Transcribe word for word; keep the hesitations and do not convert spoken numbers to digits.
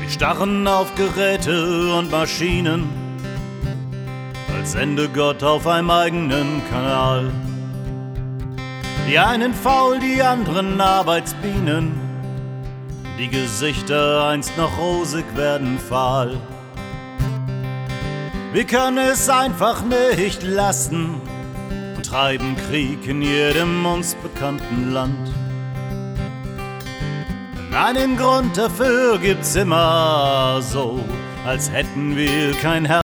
starren auf Geräte und Maschinen, als sende Gott auf einem eigenen Kanal. Die einen faul, die anderen Arbeitsbienen, die Gesichter einst noch rosig werden fahl. Wir können es einfach nicht lassen und treiben Krieg in jedem uns bekannten Land. Einen Grund dafür gibt's immer so, als hätten wir kein Herz.